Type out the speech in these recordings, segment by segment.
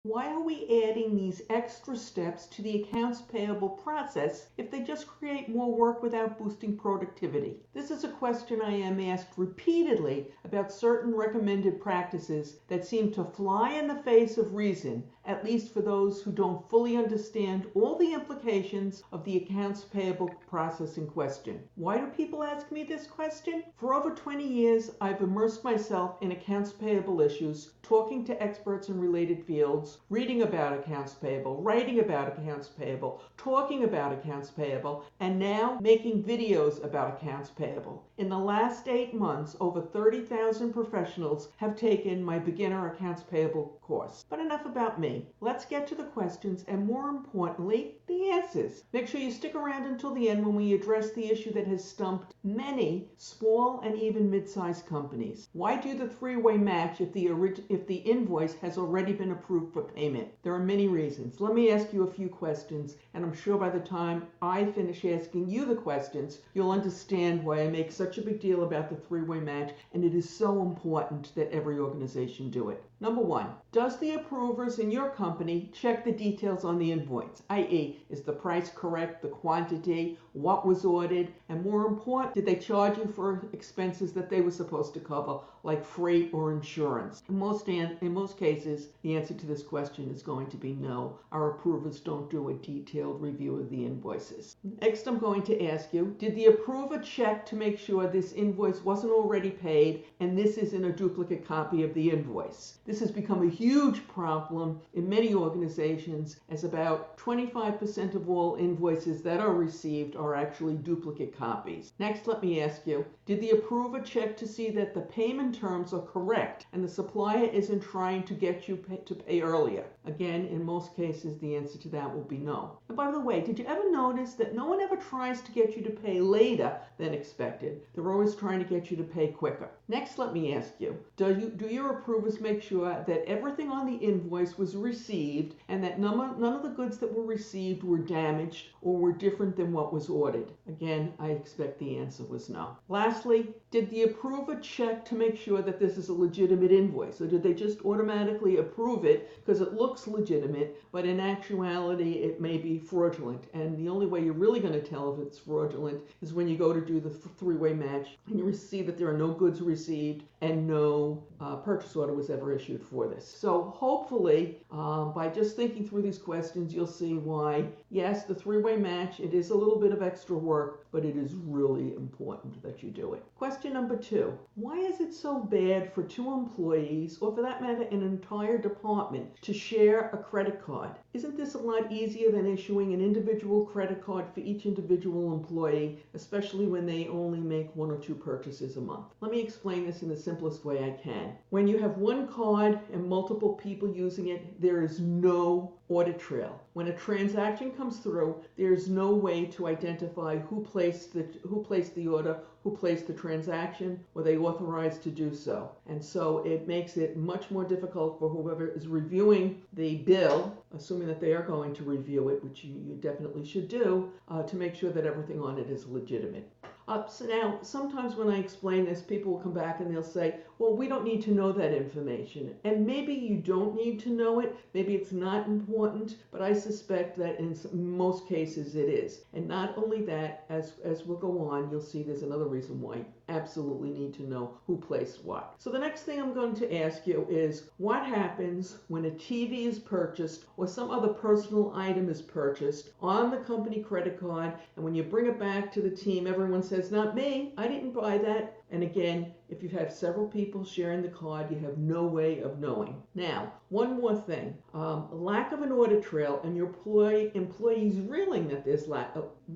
Why are we adding these extra steps to the accounts payable process if they just create more work without boosting productivity? This is a question I am asked repeatedly about certain recommended practices that seem to fly in the face of reason, at least for those who don't fully understand all the implications of the accounts payable process in question. Why do people ask me this question? For over 20 years, I've immersed myself in accounts payable issues, talking to experts in related fields, reading about accounts payable, writing about accounts payable, talking about accounts payable, and now making videos about accounts payable. In the last 8 months, over 30,000 professionals have taken my beginner accounts payable course. But enough about me. Let's get to the questions and, more importantly, the answers. Make sure you stick around until the end when we address the issue that has stumped many small and even mid-sized companies. Why do the three-way match if the invoice has already been approved for payment? There are many reasons. Let me ask you a few questions, and I'm sure by the time I finish asking you the questions, you'll understand why I make such a big deal about the three-way match, and it is so important that every organization do it. Number one, does the approvers in your company check the details on the invoice, i.e., is the price correct, the quantity, what was ordered, and more important, did they charge you for expenses that they were supposed to cover, like freight or insurance? In most cases, the answer to this question is going to be no. Our approvers don't do a detailed review of the invoices. Next, I'm going to ask you, did the approver check to make sure this invoice wasn't already paid and this isn't a duplicate copy of the invoice? This has become a huge problem in many organizations, as about 25% of all invoices that are received are actually duplicate copies. Next, let me ask you, did the approver check to see that the payment terms are correct and the supplier isn't trying to get you to pay earlier? Again, in most cases, the answer to that will be no. And by the way, did you ever notice that no one ever tries to get you to pay later than expected? They're always trying to get you to pay quicker. Next, let me ask you, do your approvers make sure that everything on the invoice was received and that none of the goods that were received were damaged or were different than what was ordered? Again, I expect the answer was no. Lastly, did the approver check to make sure that this is a legitimate invoice, or did they just automatically approve it because it looks legitimate, but in actuality it may be fraudulent? And the only way you're really going to tell if it's fraudulent is when you go to do the three-way match and you see that there are no goods received and no purchase order was ever issued for this. So hopefully, by just thinking through these questions, you'll see why, yes, the three-way match, it is a little bit of extra work, but it is really important that you do it. Question number two, why is it so bad for two employees, or for that matter, an entire department, to share a credit card? Isn't this a lot easier than issuing an individual credit card for each individual employee, especially when they only make one or two purchases a month? Let me explain this in the simplest way I can. When you have one card and multiple people using it, there is no audit trail. When a transaction comes through, there's no way to identify who placed the order, who placed the transaction, were they authorized to do so. And so it makes it much more difficult for whoever is reviewing the bill, assuming that they are going to review it, which you definitely should do, to make sure that everything on it is legitimate. So now, sometimes when I explain this, people will come back and they'll say, well, we don't need to know that information. And maybe you don't need to know it. Maybe it's not important, but I suspect that in most cases it is. And not only that, as we'll go on, you'll see there's another reason why you absolutely need to know who placed what. So the next thing I'm going to ask you is, what happens when a TV is purchased or some other personal item is purchased on the company credit card, and when you bring it back to the team, everyone says, not me, I didn't buy that. And again, if you have several people sharing the card, you have no way of knowing. Now, one more thing. Lack of an audit trail and your employees realizing that there's lack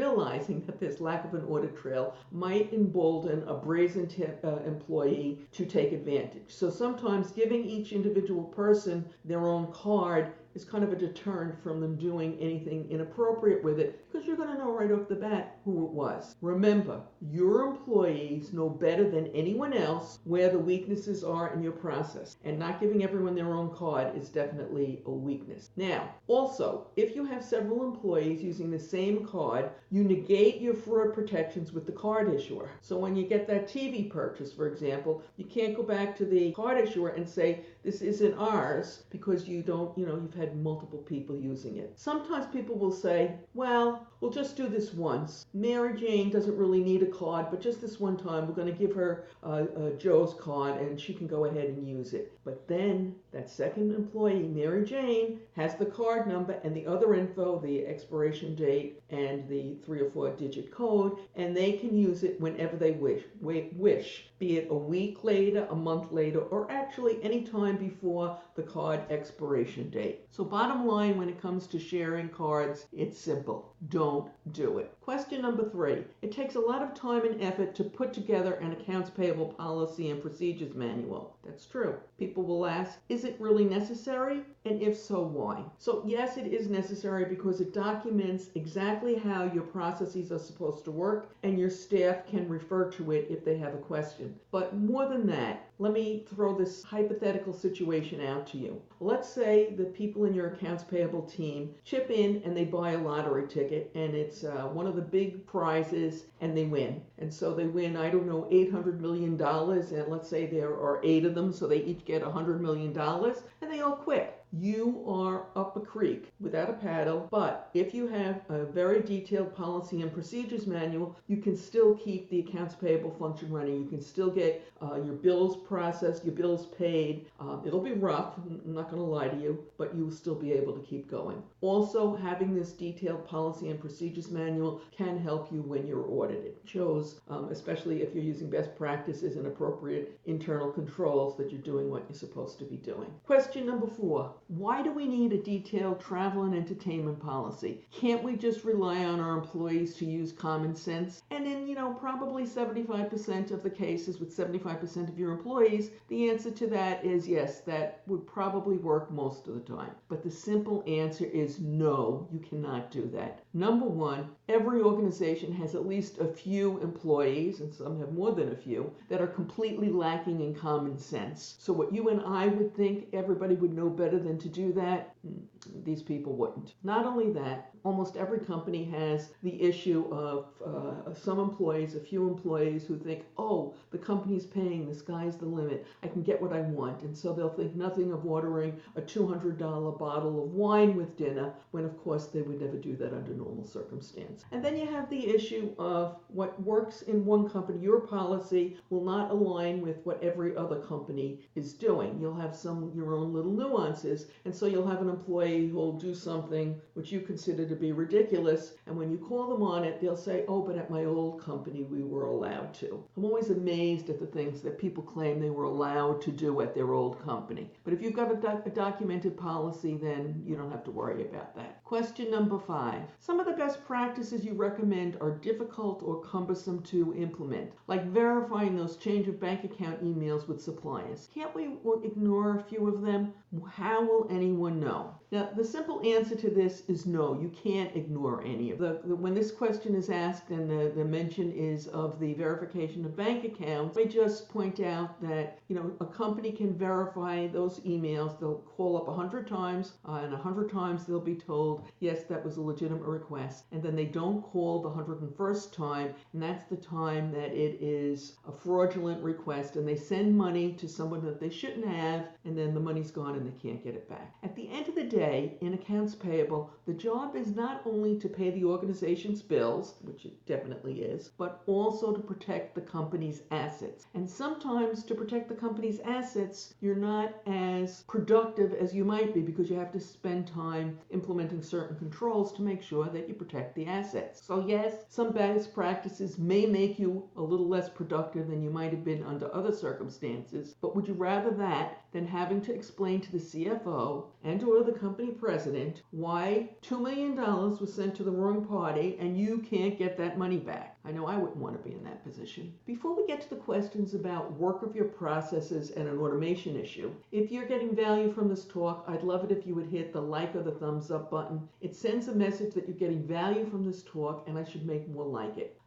of an audit trail might embolden a brazen employee to take advantage. So sometimes giving each individual person their own card is kind of a deterrent from them doing anything inappropriate with it, because you're going to know right off the bat who it was. Remember, your employees know better than anyone else where the weaknesses are in your process. And not giving everyone their own card is definitely a weakness. Now, also, if you have several employees using the same card, you negate your fraud protections with the card issuer. So when you get that TV purchase, for example, you can't go back to the card issuer and say, this isn't ours, because you don't, you've had multiple people using it. Sometimes people will say, well, we'll just do this once. Mary Jane doesn't really need a card, but just this one time, we're going to give her Joe's card and she can go ahead and use it. But then that second employee, Mary Jane, has the card number and the other info, the expiration date and the 3 or 4 digit code, and they can use it whenever they wish, be it a week later, a month later, or actually any time before the card expiration date. So bottom line, when it comes to sharing cards, it's simple. Don't do it. Question number 3. It takes a lot of time and effort to put together an accounts payable policy and procedures manual. That's true. People will ask, is it really necessary? And if so, why? So yes, it is necessary because it documents exactly how your processes are supposed to work, and your staff can refer to it if they have a question. But more than that, let me throw this hypothetical situation out to you. Let's say the people in your accounts payable team chip in and they buy a lottery ticket, and it's one of the big prizes, and they win. And so they win, I don't know, $800 million, and let's say there are 8 of them, so they each get $100 million, and they all quit. You are up a creek without a paddle, but if you have a very detailed policy and procedures manual, you can still keep the accounts payable function running. You can still get your bills processed, your bills paid. It'll be rough, I'm not going to lie to you, but you will still be able to keep going. Also, having this detailed policy and procedures manual can help you when you're audited. It shows, especially if you're using best practices and appropriate internal controls, that you're doing what you're supposed to be doing. Question number 4. Why do we need a detailed travel and entertainment policy? Can't we just rely on our employees to use common sense? And in, probably 75% of the cases with 75% of your employees, the answer to that is yes, that would probably work most of the time. But the simple answer is no, you cannot do that. Number 1, every organization has at least a few employees, and some have more than a few, that are completely lacking in common sense. So what you and I would think everybody would know better than to do that, these people wouldn't. Not only that, almost every company has the issue of some employees, a few employees who think, oh, the company's paying, the sky's the limit, I can get what I want. And so they'll think nothing of ordering a $200 bottle of wine with dinner, when of course they would never do that under normal circumstance. And then you have the issue of what works in one company. Your policy will not align with what every other company is doing. You'll have your own little nuances, and so you'll have an employee who will do something which you consider to be ridiculous, and when you call them on it, they'll say, oh, but at my old company we were allowed to. I'm always amazed at the things that people claim they were allowed to do at their old company. But if you've got a documented policy, then you don't have to worry about that. Question number 5. Some of the best practices you recommend are difficult or cumbersome to implement, like verifying those change of bank account emails with suppliers. Can't we ignore a few of them? How will anyone know? Now, the simple answer to this is no, you can't ignore any of them. When this question is asked and the mention is of the verification of bank accounts, let me just point out that, a company can verify those emails. They'll call up 100 times, and 100 times they'll be told, yes, that was a legitimate request. And then they don't call the 101st time, and that's the time that it is a fraudulent request, and they send money to someone that they shouldn't have, and then the money's gone and they can't get it back. At the end of the day, in accounts payable, the job is not only to pay the organization's bills, which it definitely is, but also to protect the company's assets. And sometimes to protect the company's assets, you're not as productive as you might be because you have to spend time implementing certain controls to make sure that you protect the assets. So yes, some best practices may make you a little less productive than you might have been under other circumstances, but would you rather that than having to explain to the CFO and or the company president why $2 million was sent to the wrong party and you can't get that money back? I know I wouldn't want to be in that position. Before we get to the questions about work of your processes and an automation issue, if you're getting value from this talk, I'd love it if you would hit the like or the thumbs up button. It sends a message that you're getting value from this talk and I should make more like it.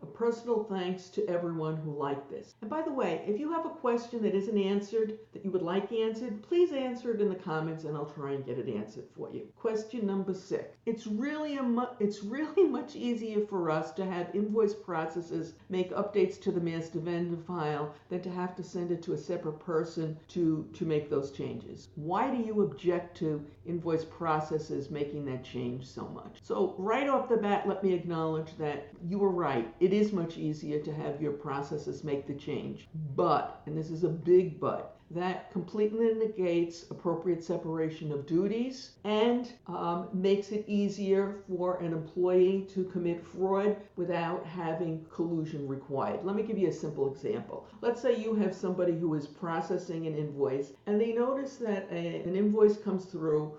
A personal thanks to everyone who liked this. And by the way, if you have a question that isn't answered, that you would like answered, please answer it in the comments and I'll try and get it answered for you. Question number 6. It's really much easier for us to have invoice processors make updates to the master vendor file than to have to send it to a separate person to make those changes. Why do you object to invoice processors making that change so much? So right off the bat, let me acknowledge that you were right. It is much easier to have your processors make the change. But, and this is a big but, that completely negates appropriate separation of duties and makes it easier for an employee to commit fraud without having collusion required. Let me give you a simple example. Let's say you have somebody who is processing an invoice and they notice that an invoice comes through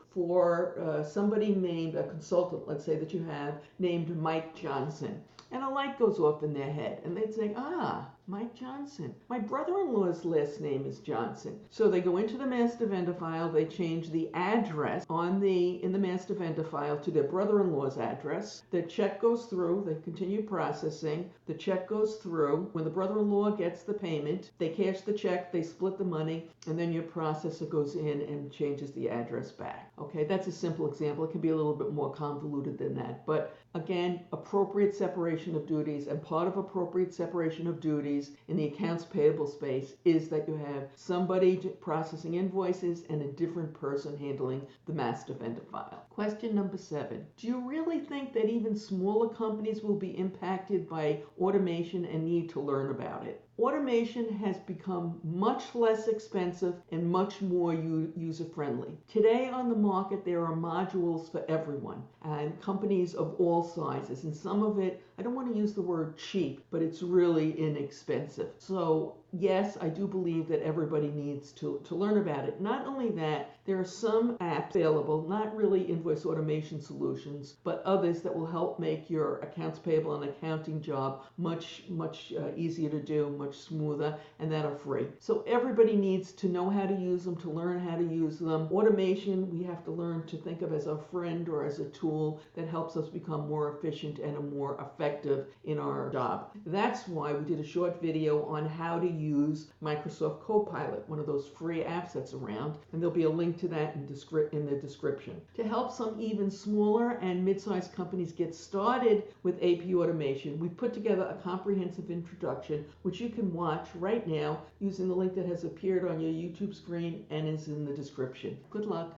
for somebody named, a consultant, let's say that you have, named Mike Johnson. And a light goes off in their head and they'd say, Mike Johnson. My brother-in-law's last name is Johnson. So they go into the master vendor file, they change the address in the master vendor file to their brother-in-law's address. The check goes through, they continue processing, the check goes through. When the brother-in-law gets the payment, they cash the check, they split the money, and then your processor goes in and changes the address back. Okay, that's a simple example. It can be a little bit more convoluted than that. But again, appropriate separation of duties, and part of appropriate separation of duties in the accounts payable space is that you have somebody processing invoices and a different person handling the master vendor file. Question number 7. Do you really think that even smaller companies will be impacted by automation and need to learn about it? Automation has become much less expensive and much more user-friendly. Today on the market, there are modules for everyone and companies of all sizes. And some of it, I don't want to use the word cheap, but it's really inexpensive. So yes, I do believe that everybody needs to learn about it. Not only that, there are some apps available, not really invoice automation solutions, but others that will help make your accounts payable and accounting job much easier to do, much smoother, and that are free. So everybody needs to know how to use them, to learn how to use them. Automation, we have to learn to think of as a friend or as a tool that helps us become more efficient and more effective in our job. That's why we did a short video on how to use Microsoft Copilot, one of those free apps that's around, and there'll be a link to that in the description. To help some even smaller and mid-sized companies get started with AP automation, we put together a comprehensive introduction, which you can watch right now using the link that has appeared on your YouTube screen and is in the description. Good luck.